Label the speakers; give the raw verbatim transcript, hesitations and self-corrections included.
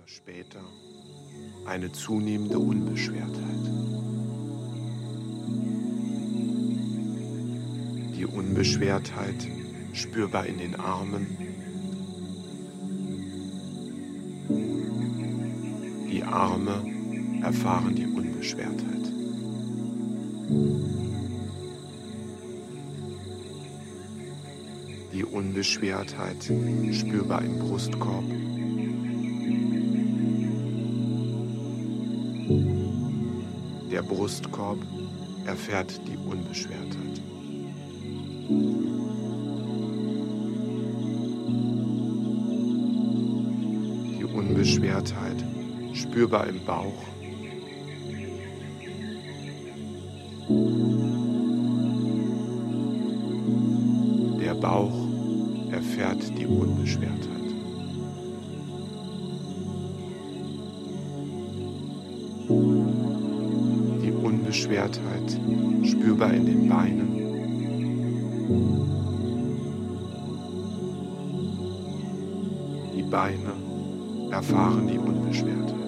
Speaker 1: oder später eine zunehmende Unbeschwertheit. Die Unbeschwertheit spürbar in den Armen, die Arme erfahren die Unbeschwertheit. Die Unbeschwertheit spürbar im Brustkorb, der Brustkorb erfährt die Unbeschwertheit. Die Unbeschwertheit spürbar im Bauch, der Bauch erfährt die Unbeschwertheit. Die Unbeschwertheit spürbar in den Beinen, die Beine erfahren die Unbeschwertheit.